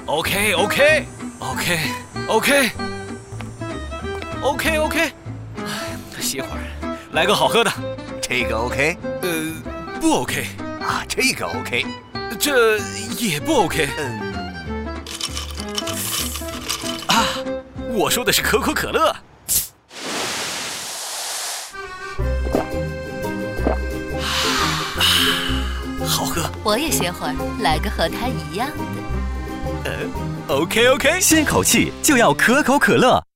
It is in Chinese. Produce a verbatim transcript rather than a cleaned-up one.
OK OK OK OK OK OK， 歇会儿，来个好喝的。 这个 OK？ 呃，不 OK。 啊，这个 OK。 这也不 OK。 嗯。 啊，我说的是可口可乐。啊，好喝。 我也歇会儿，来个和它一样的。 呃 ，OK OK， 歇口气就要可口可乐。